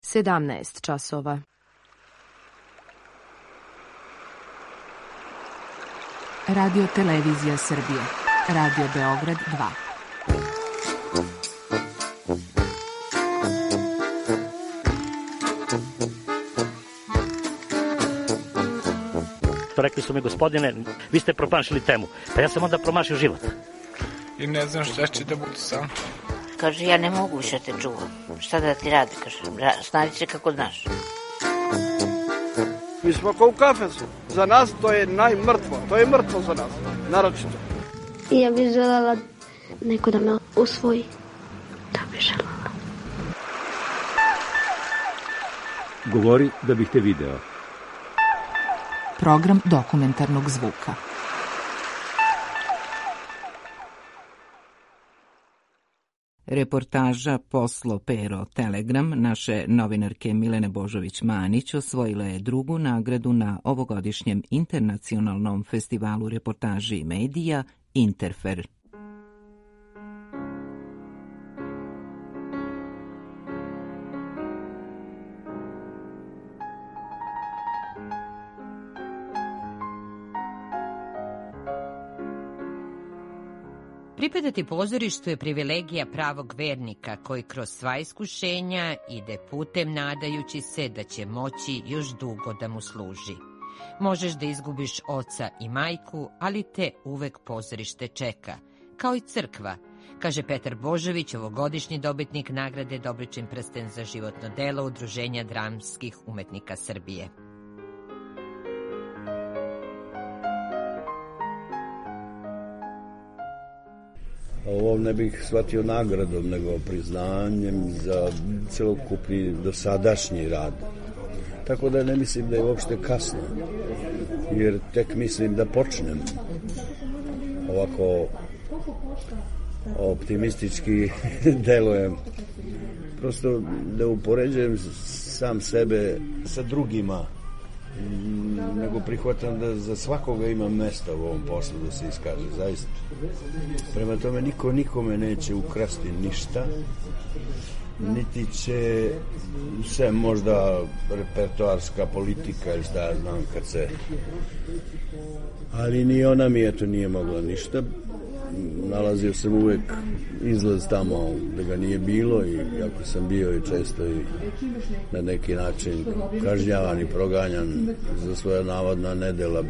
17 časova. Radio Televizija Srbije. Radio Beograd 2. Rekli su mi, gospodine, vi ste promašili temu. Pa ja sam onda promašio život. I ne znam šta će da bude sam. Kaže, ja ne mogu više te čuvam. Šta da ti radi? Kaže, snađi se kako znaš. Mi smo kao u kafesu. Za nas to je najmrtvo. To je mrtvo za nas. Naročito. Ja bih želela neko da me usvoji. Da bih želela. Govori da bih te video. Program dokumentarnog zvuka. Reportaža Poslo Pero Telegram naše novinarke Milene Božović-Manić osvojila je drugu nagradu na ovogodišnjem internacionalnom festivalu reportaži i medija Interfer. Pripadati pozorištu je privilegija pravog vernika koji kroz sva iskušenja ide putem nadajući se da će moći još dugo da mu služi. Možeš da izgubiš oca i majku, ali te uvek pozorište čeka, kao i crkva, kaže Petar Božović, ovogodišnji dobitnik nagrade Dobričin prsten za životno delo Udruženja dramskih umetnika Srbije. Ovo ne bih shvatio nagradom, nego priznanjem za celokupni dosadašnji rad. Tako da ne mislim da je uopšte kasno, jer tek mislim da počnem. Ovako optimistički delujem. Prosto da upoređujem sam sebe sa drugima, nego prihvatam da za svakoga ima mesta u ovom poslu da se iskaže, zaista. Prema tome, niko nikome neće ukrasti ništa, niti će se možda repertoarska politika ili šta ja znam kad se... Ali ni ona mi eto nije mogla ništa. Nalazio sam uvek izlaz tamo da ga nije bilo i ako sam bio i često i na neki način kažnjavan i proganjan za svoja navodna nedela,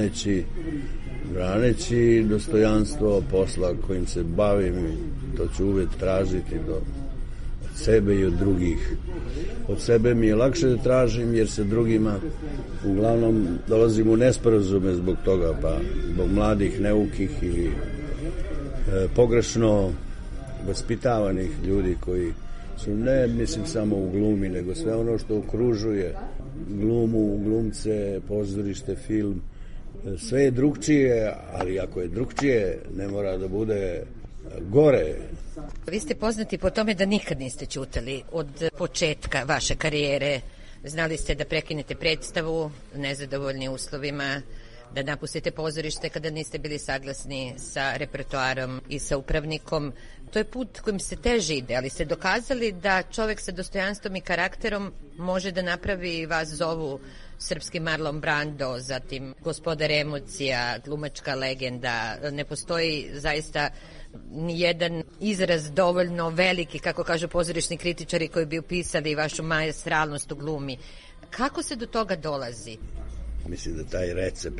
braneći dostojanstvo posla kojim se bavim i to ću uvek tražiti od sebe i od drugih. Od sebe mi je lakše da tražim jer se drugima uglavnom dolazim u nesporazume zbog toga, pa zbog mladih, neukih ili pogrešno vaspitavanih ljudi koji su ne mislim samo u glumi, nego sve ono što okružuje glumu, glumce, pozorište, film. Sve je drugčije, ali ako je drugčije, ne mora da bude gore. Vi ste poznati po tome da nikad niste ćutali od početka vaše karijere. Znali ste da prekinete predstavu, nezadovoljni uslovima, da napustite pozorište kada niste bili saglasni sa repertoarom i sa upravnikom. To je put kojim se teže ide, ali ste dokazali da čovek sa dostojanstvom i karakterom može da napravi, vas zovu srpski Marlon Brando, zatim gospodar emocija, glumačka legenda. Ne postoji zaista nijedan izraz dovoljno veliki, kako kažu pozorišni kritičari, koji bi upisali vašu maestralnost u glumi. Kako se do toga dolazi? Mislim da taj recept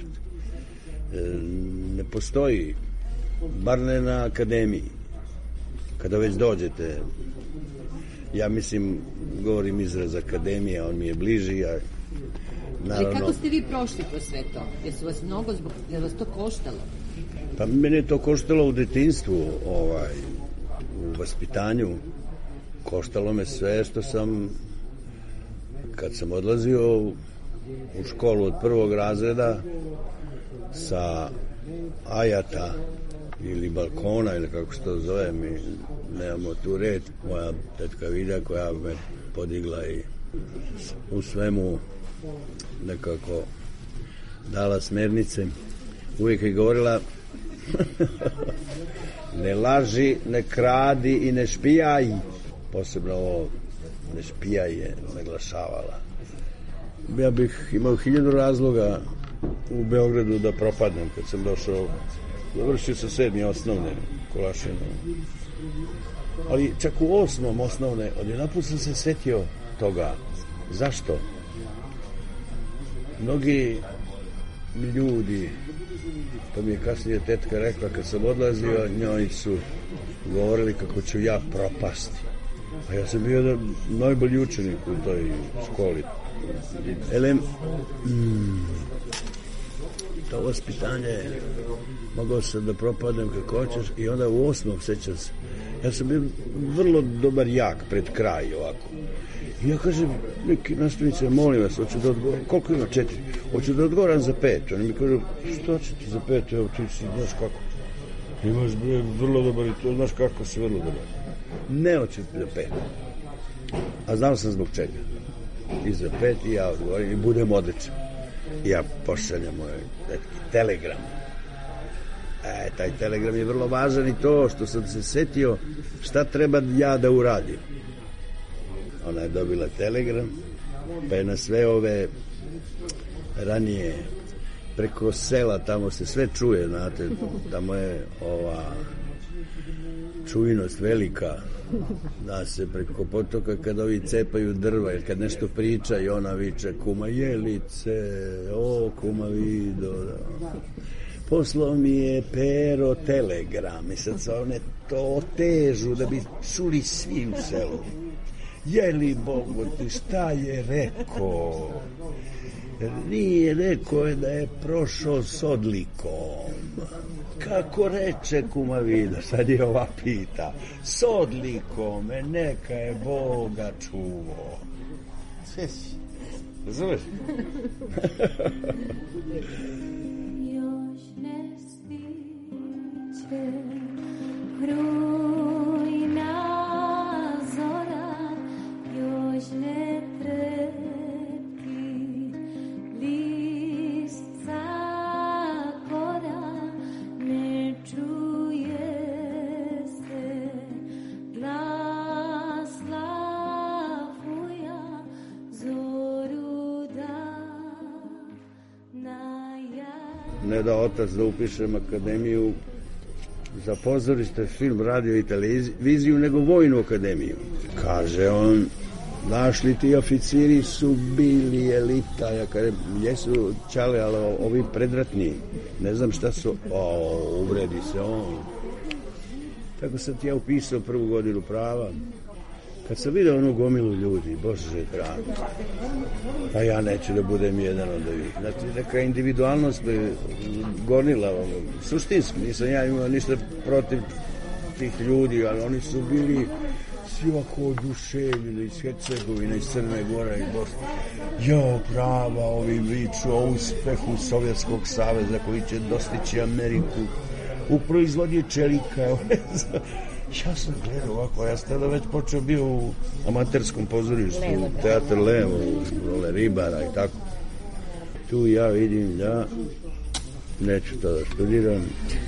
ne postoji, bar ne na akademiji. Kada već dođete, ja mislim, govorim izraz akademija, on mi je bliži, a naravno... Ali kako ste vi prošli kroz sve to? Jesu vas mnogo je vas to koštalo? Pa mene je to koštalo u detinjstvu, u vaspitanju. Koštalo me sve što sam, kad sam odlazio u školu od prvog razreda sa ajata ili balkona ili kako se to zove, mi nemamo tu red. Moja tetka Vilja koja me podigla i u svemu nekako dala smernice, uvijek je govorila ne laži, ne kradi i ne špijaj. Posebno ovo ne špija je naglašavala. Ja bih imao 1000 razloga u Beogradu da propadnem kad sam došao. Završio sam 7. osnovne Kolašinu. Ali čak u 8. osnovne odjedanput sam se setio toga. Zašto? Mnogi ljudi, to mi je kasnije tetka rekla, kad sam odlazio, njoj su govorili kako ću ja propasti. A ja sam bio najbolji učenik u toj školi. To vaspitanje, mogao sam da propadnem kako hoćeš i onda u 8. sećam se. Ja sam bio vrlo dobar jak pred kraj ovako. I ja kažem, neki nastavnice, molim vas, hoću da odgovoram, koliko ima 4? Hoću da odgovoram za 5. Oni mi kažu, što će ti za 5? Evo ti si, znaš kako. Imaš vrlo dobar i to, znaš kako si vrlo dobar. Ne hoću ti za 5. A znao sam zbog čega. I za 5 i ja odgovorim i budem odličan. I ja pošaljem moj telegram. Taj telegram je vrlo važan i to što sam se setio šta treba ja da uradim. Ona je dobila telegram, pa je na sve ove ranije preko sela, tamo se sve čuje, znate, tamo je ova čujnost velika, da se preko potoka kad ovi cepaju drva ili kad nešto priča i ona viče kuma Jelice, o kuma Vido, da. Poslao mi je Pero telegram i sad se one to otežu da bi čuli svi u selu. Je li Bogu ti šta je rekao? Nije rekao da je prošao s odlikom. Kako reče kuma Vida, sad je ova pita. S odlikom, neka je Boga čuvao. Sve si. Razumeš? Još ne stiče rujna zora, još ne trepti list kora, ne čuje se glas lavuja, zoru da ne da otac da upišem akademiju za pozorište, film, radio i televiziju, nego vojnu akademiju. Kaže on, našli ti oficiri su bili elita, ja kažem, jesu čale, ali ovi predratni, ne znam šta su, uvredi se on. Tako sam ti ja upisao 1. godinu prava. Kad sam vidio onu gomilu ljudi, Bože dragi, pa ja neću da budem jedan od ovih. Znači, neka individualnost me gonila, suštinski, nisam ja imao ništa protiv tih ljudi, ali oni su bili svi ovako oduševljeni iz Hercegovine, iz Crne Gore i Bosne. Jo, prava, ovi viču o uspehu Sovjetskog saveza koji će dostići Ameriku u proizvodnji čelika. Ja sam gledao ovako, ja sam tada već počeo bio u amaterskom pozorištu, u Teatr Levo, u role ribara i tako. Tu ja vidim da neću to da studiram.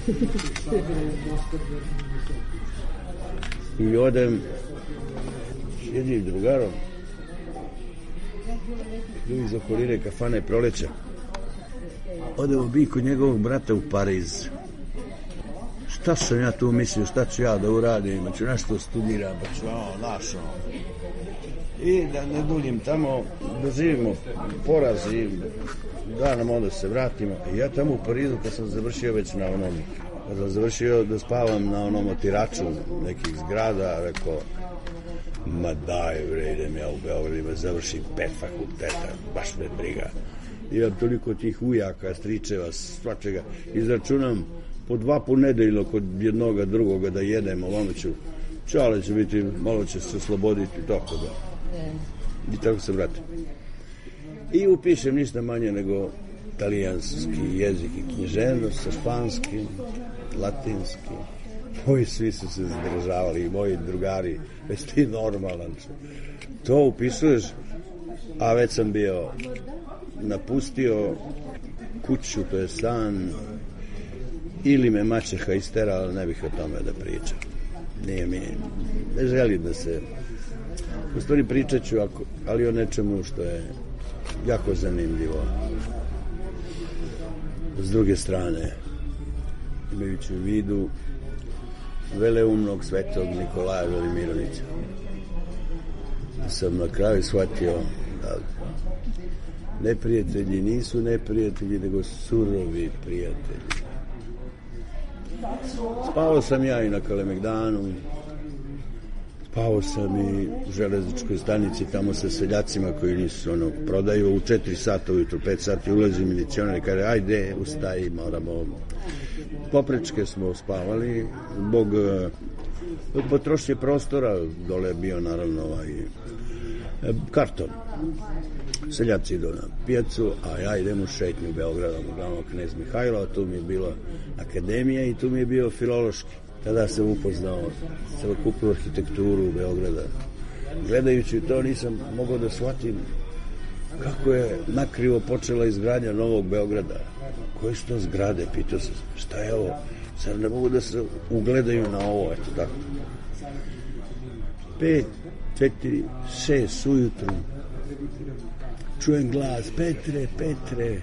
I odem s jednim drugarom, ljudi za okoline kafane Proleća. Odemo bi kod njegovog brata u Pariz. Šta sam ja tu mislio, šta ću ja da uradim, ću nešto studiram, pa ću našao. I da ne duljim tamo, da živimo poraz i da nam onda se vratimo. I ja tamo u Parizu, kad sam završio već na onom, kad sam završio da spavam na onom otiraču nekih zgrada, rekao, ma daj bre, idem ja u Beograd, ima završim 5 fakulteta, baš me briga. Imam toliko tih ujaka, stričeva, svačega, izračunam po 2 po nedeljno kod jednoga drugoga da jedem, ovamo ću, čale će biti, malo će se osloboditi, tako da. I tako se vratim. I upišem ništa manje nego talijanski jezik i književnost sa španskim, latinski. Moji svi su se zadržavali i moji drugari, već ti normalan. To upisuješ, a već sam bio napustio kuću, to je stan, ili me maćeha isterala, ne bih o tome da pričam. Nije mi, ne želim da se U stvari pričat ću, ali o nečemu što je jako zanimljivo. S druge strane, imajući u vidu veleumnog svetog Nikolaja Velimirovića, sam na kraju shvatio da neprijatelji nisu neprijatelji, nego surovi prijatelji. Spavao sam ja i na Kalemegdanu, spavao sam i u železničkoj stanici tamo sa seljacima koji nisu prodaju. U 4 sata ujutru, 5 sati ulazi milicionar i kaže ajde, ustaj, moramo. Poprečke smo spavali zbog potrošnje prostora. Dole je bio naravno karton. Seljaci idu na pijacu, a ja idem u šetnju Beogradom, uglavnom Knez Mihajlo, tu mi je bila akademija i tu mi je bio filološki. Tada sam upoznao celokupnu arhitekturu Beograda. Gledajući to nisam mogao da shvatim kako je nakrivo počela izgradnja Novog Beograda. Koje su to zgrade, pitao sam, šta je ovo? Sad ne mogu da se ugledaju na ovo, eto tako. 5, 4, 6 ujutru čujem glas, Petre, Petre.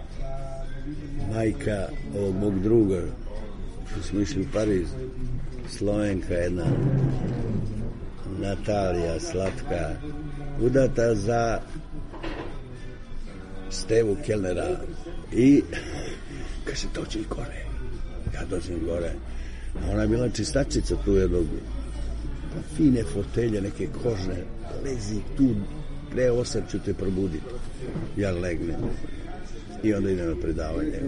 Majka ovog mog druga, što smo išli u Pariz, Slovenka jedna, Natalija, slatka, udata za Stevu Kellnera i kaže, dođi gore. Ja dođem gore. A ona je bila čistačica tu jednog, fine fotelje, neke kožne, lezi tu, pre 8 ću te probuditi. Ja legnem i onda idem na predavanje.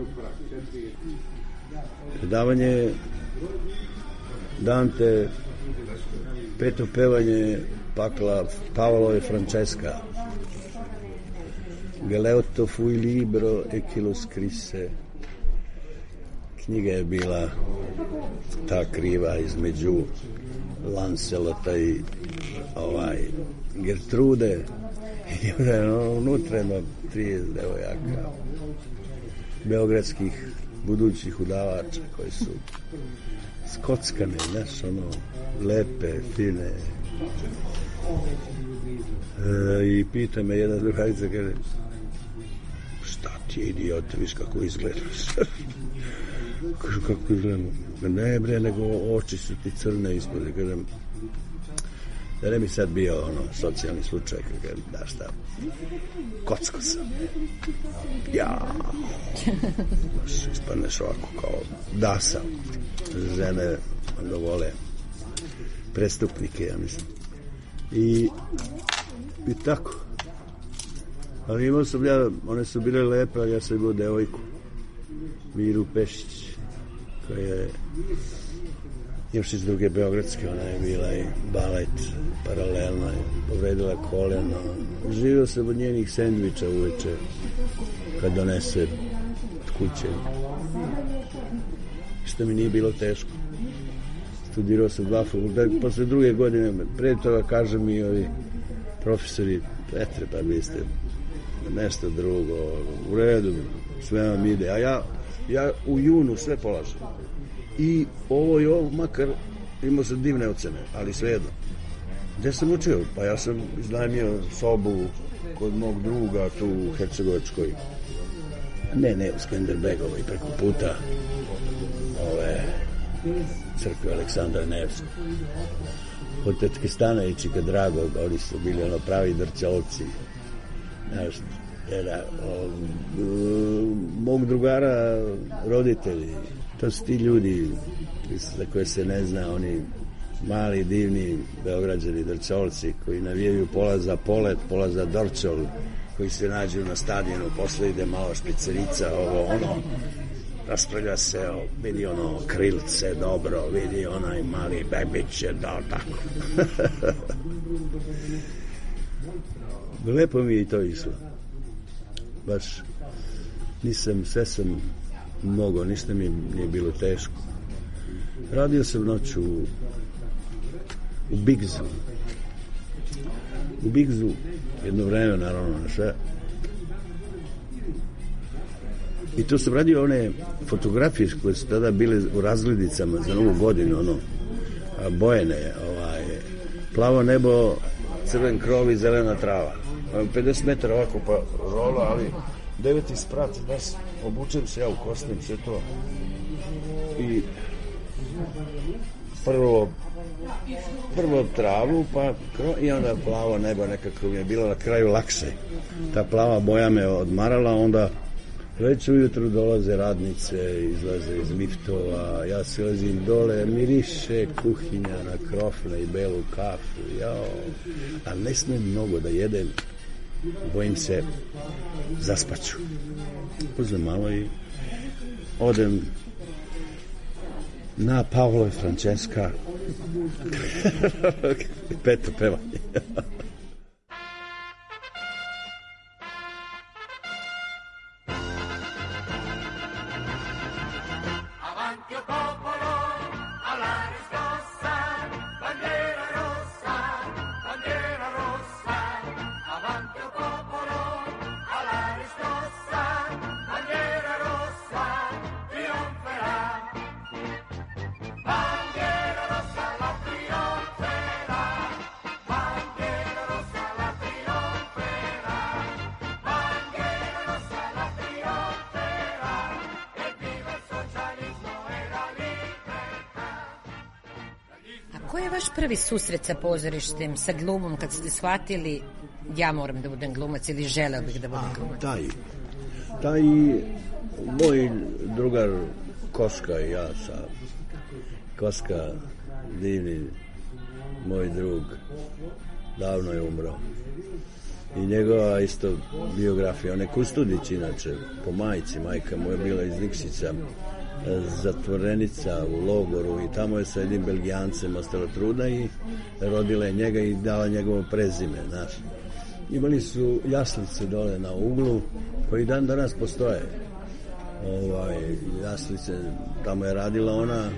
Predavanje Dante, peto pevanje Paolo e Francesca. Galeotto fu il libro e chi lo scrisse. Knjiga je bila ta kriva između Lancelota i Gertrude. I onda je unutra 30 devojaka beogradskih budućih udavača koji su skockane, znaš, lepe, fine. I pita me jedna drugarica, kaže, šta ti je idiot, viš kako izgledaš? Kažu, kako izgledam? Ne bre, nego oči su ti crne ispod. Kažem, da ne bi sad bio socijalni slučaj, kažem, da šta, kocko sam. Ja, ispadneš ovako kao, da sam. Žene onda vole prestupnike, ja mislim. I tako. Ali imao sam ja, one su bile lepe, ali ja sam imao devojku, Miru Pešić, koja je još iz druge beogradske, ona je bila i balet paralelno, povredila koleno. Živio sam od njenih sendviča uveče, kad donese od kuće. Što mi nije bilo teško. Studirao sam 2 fakulteta, posle 2. godine, pre toga kaže mi ovi profesori, Petre, pa vi ste nešto drugo, u redu, sve vam ide, a ja u junu sve polažem. I ovo, makar imao sam divne ocene, ali svejedno. Gde sam učio? Pa ja sam iznajmio sobu kod mog druga tu u Hercegovačkoj. Ne, u Skenderbegovoj, preko puta ove crkve Aleksandra Nevskog. Od tetke Stanovićika Dragog, oni su bili pravi drćalci. Znaš, mog drugara roditelji, to su ti ljudi za koje se ne zna, oni mali, divni beograđani drćolci koji navijaju pola za Polet, pola za Dorćol, koji se nađu na stadionu, posle ide malo špicerica, raspravlja se, vidi krilce, dobro, vidi onaj mali bebić, da, tako. Lepo mi je i to išlo. Baš sve sam mogao, ništa mi nije bilo teško. Radio sam noću u Bigzu. U Bigzu, jedno vreme, naravno, na sve. I to sam radio one fotografije koje su tada bile u razglednicama za Novu godinu, bojene, plavo nebo crven krov i zelena trava. 50 metara ovako pa rola, ali 9. sprat, znaš, obučem se ja u kostim, sve to. I prvo travu, pa i onda plavo nebo nekako mi je bilo na kraju lakše. Ta plava boja me odmarala, onda već ujutru dolaze radnice, izlaze iz liftova, ja silazim dole, miriše kuhinja na krofne i belu kafu, a ne smijem mnogo da jedem, bojim se zaspaću. Uzmem malo i odem na Pavlo i Franceska. Peto pevanje. Koji je vaš prvi susret sa pozorištem, sa glumom, kad ste shvatili ja moram da budem glumac ili želeo bih da budem glumac? Taj moj drugar Koska i ja sa Koska, divni moj drug, davno je umro. I njegova isto biografija, on je Kustudić inače, po majici, majka mu je bila iz Nikšića, zatvorenica u logoru i tamo je sa jednim Belgijancem ostala trudna i rodila je njega i dala njegovo prezime, znaš. Imali su jaslice dole na uglu koji dan danas postoje. Jaslice, tamo je radila ona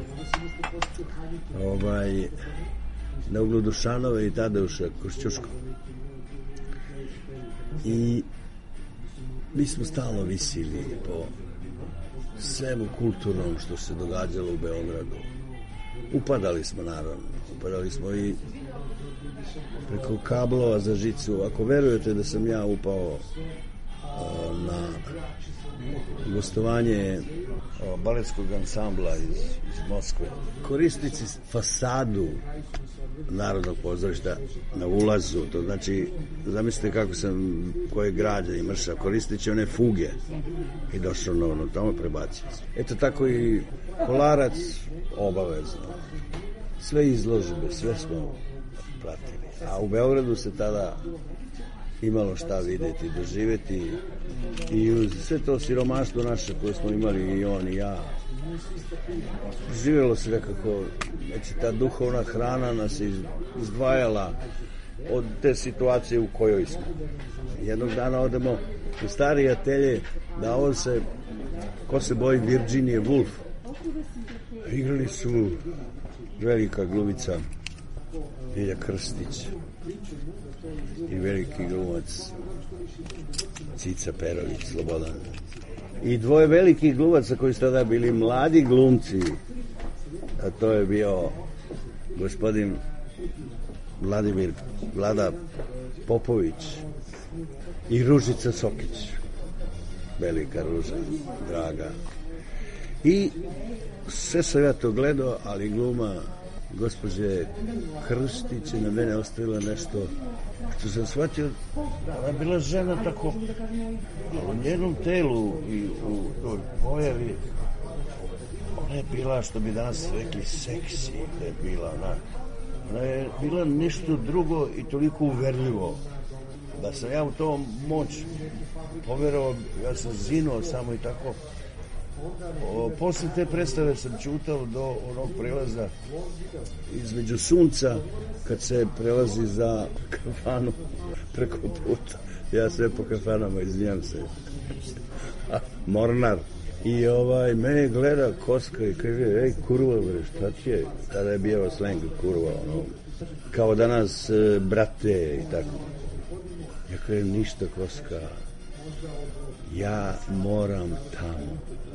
na uglu Dušanove i Tadeuša Košćuško. I mi smo stalno visili po svemu kulturnom što se događalo u Beogradu. Upadali smo, naravno. Upadali smo i preko kablova za žicu. Ako verujete da sam ja upao na gostovanje baletskog ansambla iz Moskve, koristeći fasadu Narodnog pozorišta na ulazu, to znači, zamislite kako sam, koje građe i mrša, koristeći one fuge i došao na tamo prebacio. Eto tako i Kolarac obavezno. Sve izložbe, sve smo pratili. A u Beogradu se tada imalo šta videti, doživeti i uz sve to siromaštvo naše koje smo imali i on i ja, živjelo se nekako, znači ta duhovna hrana nas je izdvajala od te situacije u kojoj smo. Jednog dana odemo u stari atelje da on se, ko se boji Virginije Woolf. Igrali su velika glumica Ilja Krstić i veliki glumac Cica Perović, Slobodan. I dvoje velikih glumaca koji su tada bili mladi glumci, a to je bio gospodin Vlada Popović i Ružica Sokić, velika Ruža, draga. I sve sam ja to gledao, ali gluma gospođe Krstić je na mene ostavila nešto što sam shvatio, ona je bila žena tako, u njenom telu i u toj pojavi, ona je bila, što bi danas rekli, seksi, da je bila ona je bila nešto drugo i toliko uverljivo, da sam ja u to moć poverovao, ja sam zinuo samo i tako. Posle te predstave sam čutao do onog prelaza između sunca, kad se prelazi za kafanu preko puta. Ja sve po kafanama, izvinjam se. Mornar. I mene gleda Koska i kaže, ej, kurva, bre, šta ti je? Tada je bio sleng, kurva, kao danas, brate, i tako. Ja kažem, ništa, Koska, ja moram tamo.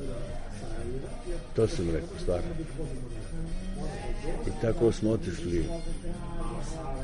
To sam rekao, stvarno. I tako smo otišli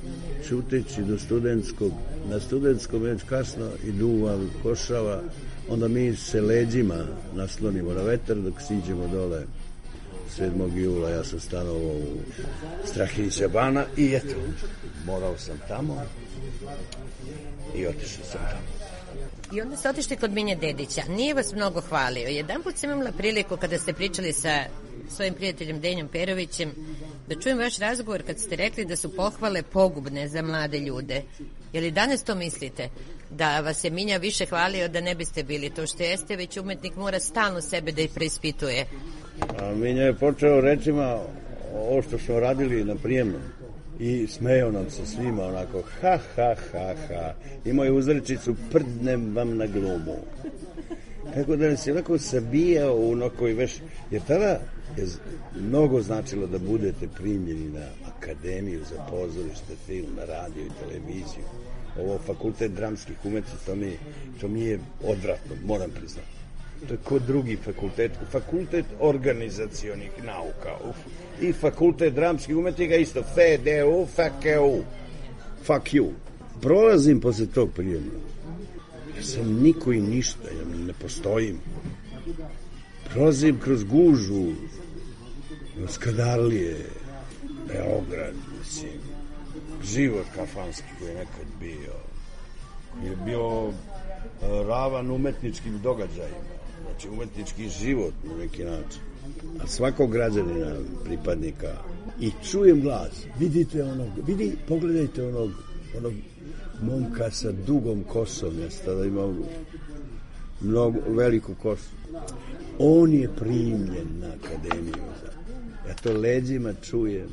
čuteći do studentskog, na studentskom već kasno i duva, košava, onda mi se leđima naslonimo na vetar dok siđemo dole 7. jula. Ja sam stanovao u Strahinjića Bana i eto, morao sam tamo i otišao sam tamo. I onda ste otišli kod Minje Dedića. Nije vas mnogo hvalio. Jedanput sam imala priliku kada ste pričali sa svojim prijateljem Denjom Perovićem da čujem vaš razgovor kad ste rekli da su pohvale pogubne za mlade ljude. Je li danas to mislite? Da vas je Minja više hvalio da ne biste bili to što jeste, već umetnik mora stalno sebe da ih preispituje. A Minja je počeo rečima ovo što smo radili na prijemnom i smejao nam se svima onako ha ha ha ha. Imao je uzrečicu prdnem vam na glumu. Tako da nas je onako sabijao u onakoj veš, jer tada je mnogo značilo da budete primljeni na akademiju za pozorište, film, radio i televiziju. Ovo fakultet dramskih umetnosti, to mi je odvratno, moram priznati. To je kod drugi fakultet organizacionih nauka i fakultet dramskih umetnika isto, FDU, FKU, fuck you. Prolazim posle tog prijema. Ja sam niko i ništa, ja ne postojim. Prolazim kroz gužu, Skadarlije, Beograd, mislim, život kafanski koji je nekad bio, koji je bio ravan umetničkim događajima, znači umetnički život na neki način. A svakog građanina, pripadnika, i čujem glas, pogledajte onog momka sa dugom kosom, ja sam tada imao mnogo veliku kosu. On je primljen na akademiju. Ja to leđima čujem.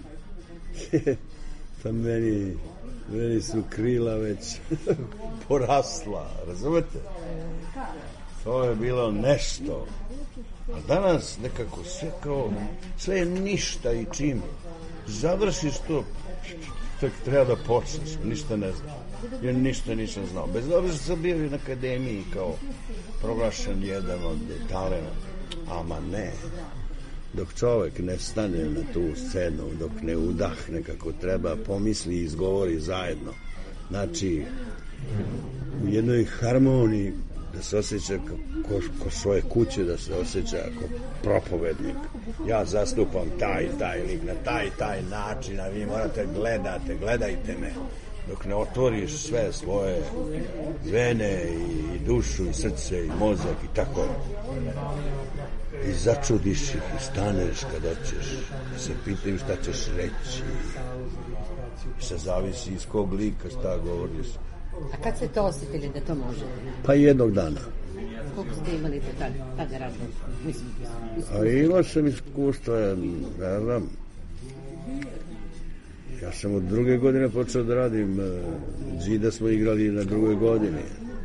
Pa meni su krila već porasla, razumete? To je bilo nešto. A danas nekako sve je ništa i čim završiš to, tek treba da počneš, ništa ne znam. Ja ništa nisam znao. Bez obzira što sam bio na akademiji kao proglašen jedan od talenta. Ama ne. Dok čovek ne stane na tu scenu, dok ne udahne kako treba, pomisli i izgovori zajedno. Znači, u jednoj harmoniji da se osjeća ko svoje kuće, da se osjeća kao propovednik. Ja zastupam taj lik na taj način, a vi morate gledajte me. Dok ne otvoriš sve svoje vene i dušu i srce i mozak i tako. I začudiš ih i staneš kada ćeš, se pitaju šta ćeš reći. I se zavisi iz kog lika šta govoriš. A kad ste to osjetili da to možete? Pa jednog dana. Koliko ste imali to tada razlog? A imao sam iskustva, ne znam. Ja sam od 2. godine počeo da radim. Džida smo igrali na 2. godini.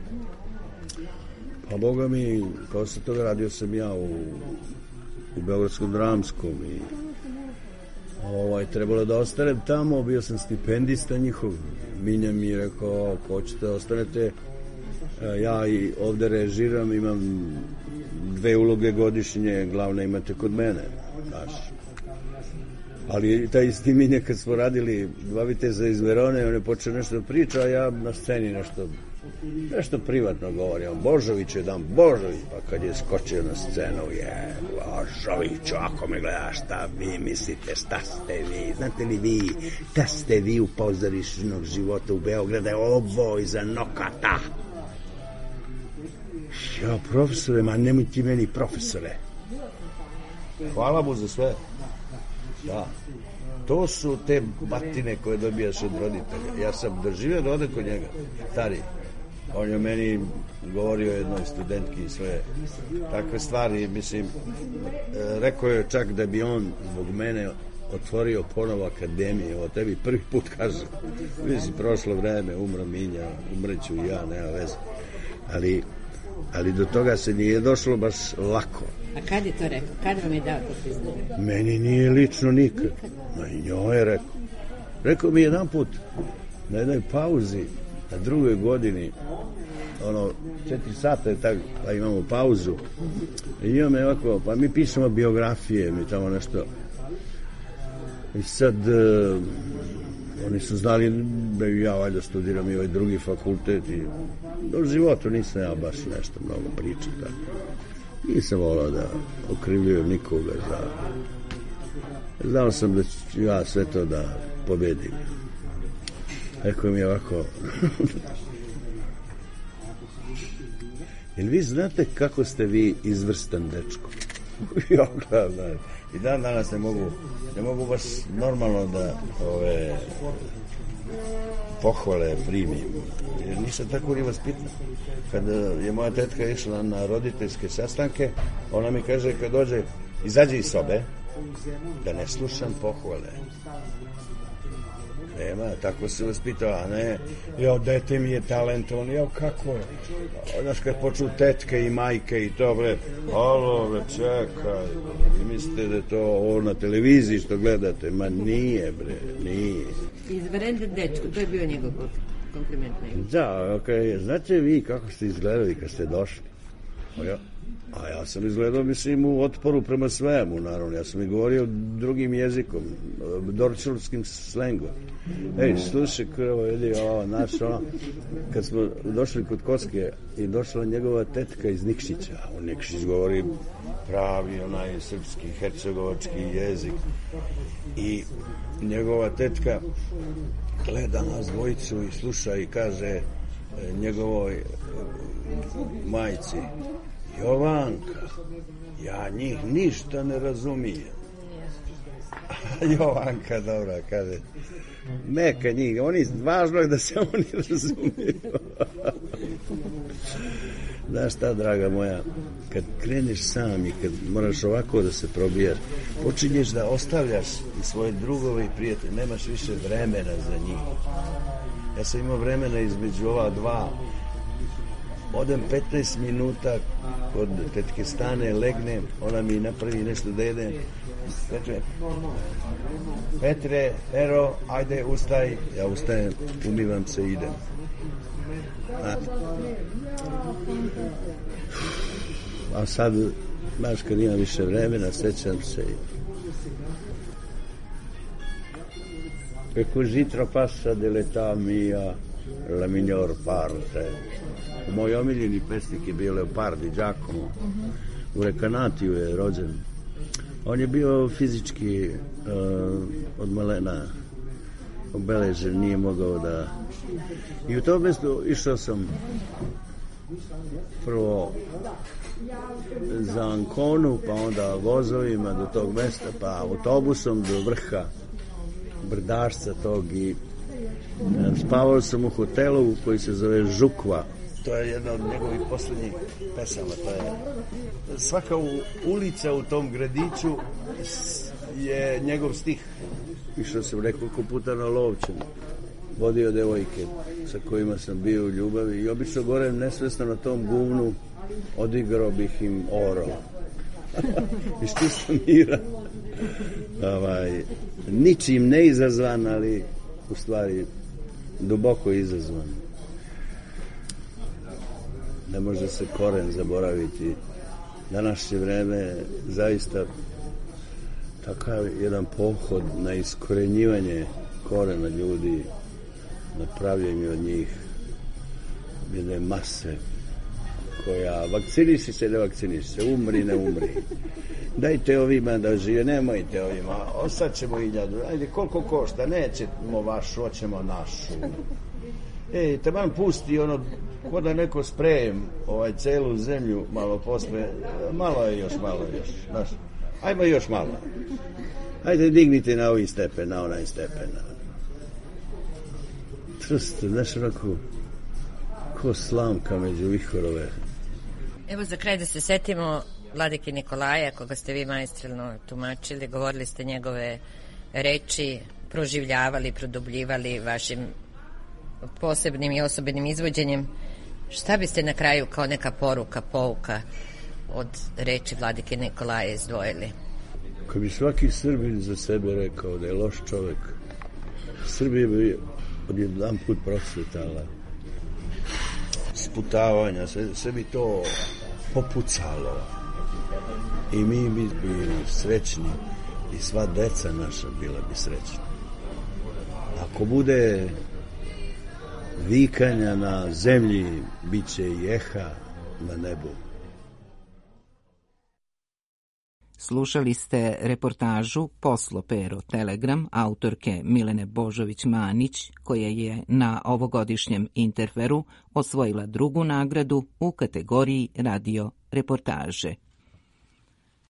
Pa Boga mi, posle toga radio sam ja u Beogradskom dramskom i trebalo da ostanem tamo, bio sam stipendista njihov. Minja mi je rekao, ako hoćete ostanete, ja i ovde režiram, imam 2 uloge godišnje, glavne imate kod mene, znaš. Ali taj isti Minja kad smo radili Dva viteza iz Verone, on je počeo nešto da priča, a ja na sceni nešto privatno govorim. Božović je Božović, pa kad je skočio na scenu, Božoviću, ako me gledaš, šta vi mislite, šta ste vi, znate li vi, šta ste vi u pozorišnog života u Beogradu, ovo iza nokata. Ja, profesore, ma nemoj ti meni profesore. Hvala mu za sve. Da, to su te batine koje dobijaš od roditelja. Ja sam doživio da ode kod njega, stari. On je meni govorio jednoj studentki sve takve stvari, mislim, rekao je čak da bi on zbog mene otvorio ponovo akademiju, o tebi prvi put kažem, mislim, prošlo vreme, umro Minja, umreću i ja, nema veze, ali do toga se nije došlo baš lako. A kad je to rekao? Kad vam je dao to priznanje? Meni nije lično nikad. Ma i njoj je rekao. Rekao mi jedan put na jednoj pauzi na 2. godini 4 sata je tako, pa imamo pauzu i imamo ovako, pa mi pišemo biografije, mi tamo nešto i sad oni su znali da ja valjda studiram i ovaj drugi fakultet i u životu nisam ja baš nešto mnogo pričao tako. Nisam volao da okrivljujem nikoga znao sam da ću ja sve to da pobedim. Rekao mi je ovako jel vi znate kako ste vi izvrstan dečko? Ja gledam, i dan danas ne mogu baš normalno da pohvale primim, jer nisam tako ni vaspitan. Kad je moja tetka išla na roditeljske sastanke, ona mi kaže kad dođe, izađe iz sobe, da ne slušam pohvale. Nema, tako se vaspitao, a ne, dete mi je talentovan, kako? Znaš, kad počnu tetke i majke i to, bre, alo, bre, čekaj, mislite da je to ovo na televiziji što gledate, ma nije, bre, nije. Izvanredan dečko, to je bio njegov kompliment. Da, znate vi kako ste izgledali kad ste došli? A ja sam izgledao, mislim, u otporu prema svemu, naravno. Ja sam i govorio drugim jezikom, dorčulskim slengom. Ej, slušaj, krvo, vidi, kad smo došli kod Koske i došla njegova tetka iz Nikšića, a Nikšić govori pravi, onaj srpski, hercegovački jezik. I njegova tetka gleda nas dvojicu i sluša i kaže njegovoj majci, Jovanka, ja njih ništa ne razumijem. Jovanka, dobra, kaže, neka njih, važno je da se oni razumiju. Znaš šta, draga moja, kad kreneš sam i kad moraš ovako da se probijaš, počinješ da ostavljaš i svoje drugove i prijatelje, nemaš više vremena za njih. Ja sam imao vremena između ova dva, odem 15 minuta kod tetke Stane, legnem, ona mi napravi nešto da jedem. Petre, Ero, ajde, ustaj. Ja ustajem, umivam se i idem. A sad, baš kad imam više vremena, sećam se i e così trapassa dell'età mia la miglior parte. Moj omiljeni pesnik je bio Leopardi, Giacomo. U Rekanatiju je rođen. On je bio fizički od malena obeležen, nije mogao da... I u tom mjestu išao sam prvo za Anconu, pa onda vozovima do tog mjesta, pa autobusom do vrha brdašca tog i spavao sam u hotelu koji se zove Žukva. To je jedna od njegovih posljednjih pesama. To je svaka ulica u tom gradiću je njegov stih. Išao sam nekoliko puta na Lovćen, vodio devojke sa kojima sam bio u ljubavi i obično gore nesvesno na tom guvnu odigrao bih im oro. Iz čista mira. Ničim ne izazvan, ali u stvari duboko izazvan. Ne može se koren zaboraviti. Današnje vreme zaista takav jedan pohod na iskorenjivanje korena ljudi, na pravljenje od njih jedne mase koja vakciniši se, ne vakciniši se, umri, ne umri. Dajte ovima da žive, nemojte ovima, ostaćemo 1000, ajde koliko košta, nećemo vašu, hoćemo našu. Taman pusti ko da neko sprejem celu zemlju malo posle, malo je još, znaš, ajmo još malo. Ajde dignite na ovaj stepen, na onaj stepen. Trst, znaš, onako, ko slamka među vihorove. Evo za kraj da se setimo Vladike Nikolaja, koga ste vi maestralno tumačili, govorili ste njegove reči, proživljavali, produbljivali vašim posebnim i osobenim izvođenjem. Šta biste na kraju kao neka poruka, pouka od reči Vladike Nikolaja izdvojili? Kad bi svaki Srbin za sebe rekao da je loš čovek, Srbija bi odjedan put procvetala. Sputavanja, sve bi to popucalo. I mi bi bili srećni i sva deca naša bila bi srećna. A Ako bude vikanja na zemlji, bit će i eha na nebu. Slušali ste reportažu Poslo Pero Telegram autorke Milene Božović-Manić, koja je na ovogodišnjem Interferu osvojila drugu nagradu u kategoriji radio reportaže.